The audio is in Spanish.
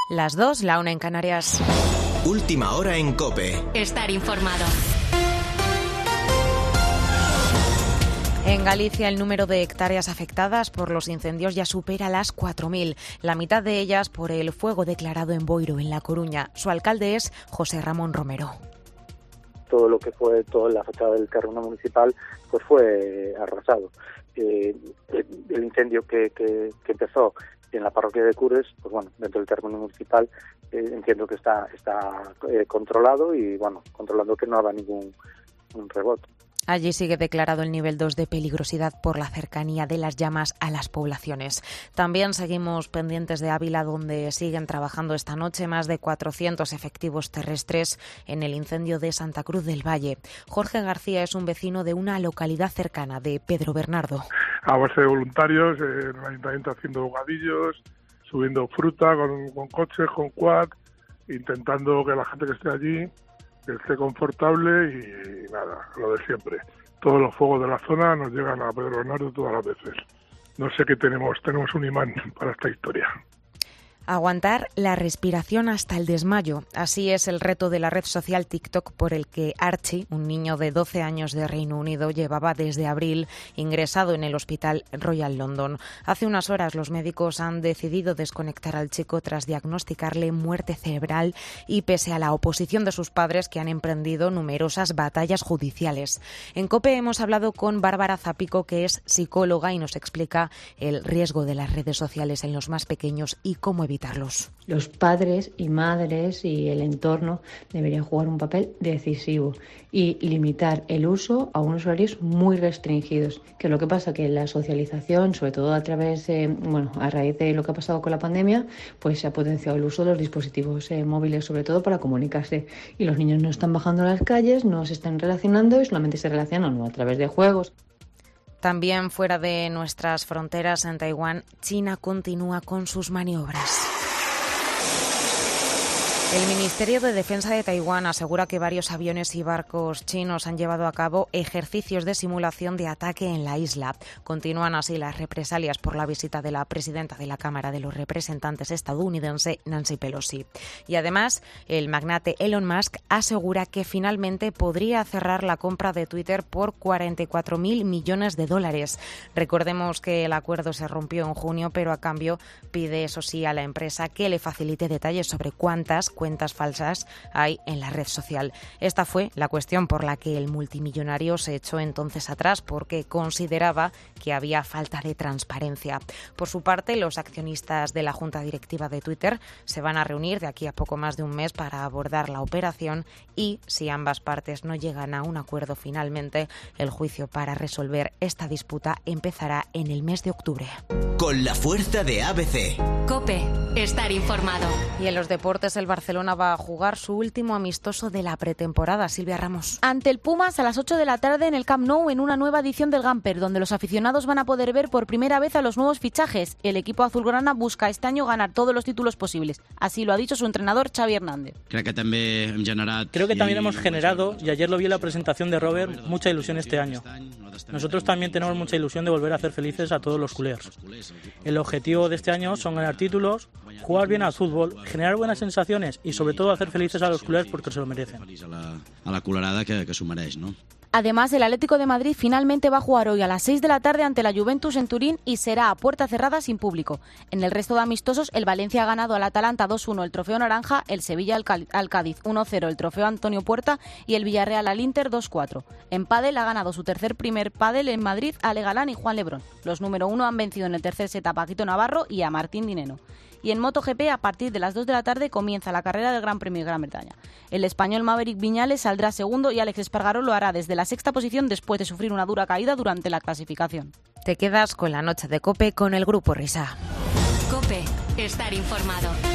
Las 2, la 1 en Canarias. Última hora en COPE. Estar informado. En Galicia el número de hectáreas afectadas por los incendios ya supera las 4.000, la mitad de ellas por el fuego declarado en Boiro, en La Coruña. Su alcalde es José Ramón Romero. Todo lo que fue toda la fachada del terreno municipal pues fue arrasado. El incendio que empezó en la parroquia de Cures, pues bueno, dentro del terreno municipal entiendo que está controlado y bueno, controlando que no haga ningún rebote. Allí sigue declarado el nivel 2 de peligrosidad por la cercanía de las llamas a las poblaciones. También seguimos pendientes de Ávila, donde siguen trabajando esta noche más de 400 efectivos terrestres en el incendio de Santa Cruz del Valle. Jorge García es un vecino de una localidad cercana, de Pedro Bernardo. A base de voluntarios, en el ayuntamiento haciendo bocadillos, subiendo fruta con coches, con quad, intentando que la gente que esté allí que esté confortable y nada, lo de siempre. Todos los fuegos de la zona nos llegan a Pedro Bernardo todas las veces. No sé qué tenemos un imán para esta historia. Aguantar la respiración hasta el desmayo. Así es el reto de la red social TikTok por el que Archie, un niño de 12 años de Reino Unido, llevaba desde abril ingresado en el Hospital Royal London. Hace unas horas los médicos han decidido desconectar al chico tras diagnosticarle muerte cerebral y pese a la oposición de sus padres que han emprendido numerosas batallas judiciales. En COPE hemos hablado con Bárbara Zapico, que es psicóloga y nos explica el riesgo de las redes sociales en los más pequeños y cómo evitarlos. Los padres y madres y el entorno deberían jugar un papel decisivo y limitar el uso a unos horarios muy restringidos. Que lo que pasa que la socialización, sobre todo a través, a raíz de lo que ha pasado con la pandemia, pues se ha potenciado el uso de los dispositivos móviles, sobre todo para comunicarse. Y los niños no están bajando a las calles, no se están relacionando y solamente se relacionan a través de juegos. También fuera de nuestras fronteras, en Taiwán, China continúa con sus maniobras. El Ministerio de Defensa de Taiwán asegura que varios aviones y barcos chinos han llevado a cabo ejercicios de simulación de ataque en la isla. Continúan así las represalias por la visita de la presidenta de la Cámara de los Representantes estadounidense, Nancy Pelosi. Y además, el magnate Elon Musk asegura que finalmente podría cerrar la compra de Twitter por $44.000 millones. Recordemos que el acuerdo se rompió en junio, pero a cambio pide, eso sí, a la empresa que le facilite detalles sobre cuántas cuentas falsas hay en la red social. Esta fue la cuestión por la que el multimillonario se echó entonces atrás, porque consideraba que había falta de transparencia. Por su parte, los accionistas de la Junta Directiva de Twitter se van a reunir de aquí a poco más de un mes para abordar la operación y, si ambas partes no llegan a un acuerdo finalmente, el juicio para resolver esta disputa empezará en el mes de octubre. Con la fuerza de ABC. COPE. Estar informado. Y en los deportes, el Barcelona va a jugar su último amistoso de la pretemporada. Silvia Ramos. Ante el Pumas a las 8 de la tarde en el Camp Nou, en una nueva edición del Gamper, donde los aficionados van a poder ver por primera vez a los nuevos fichajes. El equipo azulgrana busca este año ganar todos los títulos posibles. Así lo ha dicho su entrenador, Xavi Hernández. Creo que también hemos generado, y ayer lo vi en la presentación de Robert, mucha ilusión este año. Nosotros también tenemos mucha ilusión de volver a hacer felices a todos los culers. El objetivo de este año son ganar títulos, jugar bien al fútbol, generar buenas sensaciones y sobre todo hacer felices a los culers porque se lo merecen. A la culerada que s'ho mereix, no? Además, el Atlético de Madrid finalmente va a jugar hoy a las 6 de la tarde ante la Juventus en Turín y será a puerta cerrada sin público. En el resto de amistosos, el Valencia ha ganado al Atalanta 2-1 el trofeo Naranja, el Sevilla al Cádiz 1-0 el trofeo Antonio Puerta y el Villarreal al Inter 2-4. En pádel ha ganado su primer pádel en Madrid Ale Galán y Juan Lebrón. Los número 1 han vencido en el tercer set a Paquito Navarro y a Martín Dineno. Y en MotoGP, a partir de las 2 de la tarde, comienza la carrera del Gran Premio de Gran Bretaña. El español Maverick Viñales saldrá segundo y Alex Espargaró lo hará desde la sexta posición después de sufrir una dura caída durante la clasificación. Te quedas con la noche de COPE con el Grupo Risa. COPE. Estar informado.